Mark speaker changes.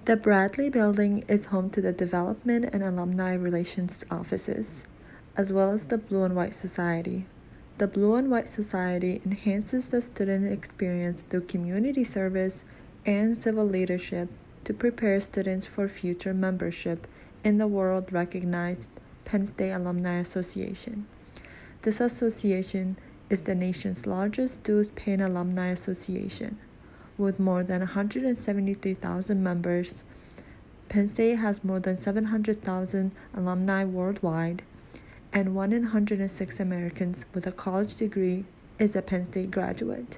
Speaker 1: The Bradley Building is home to the Development and Alumni Relations offices, as well as the Blue and White Society. The Blue and White Society enhances the student experience through community service and civil leadership to prepare students for future membership in the world-recognized Penn State Alumni Association. This association is the nation's largest dues-paying alumni association. With more than 173,000 members, Penn State has more than 700,000 alumni worldwide, and 1 in 106 Americans with a college degree is a Penn State graduate.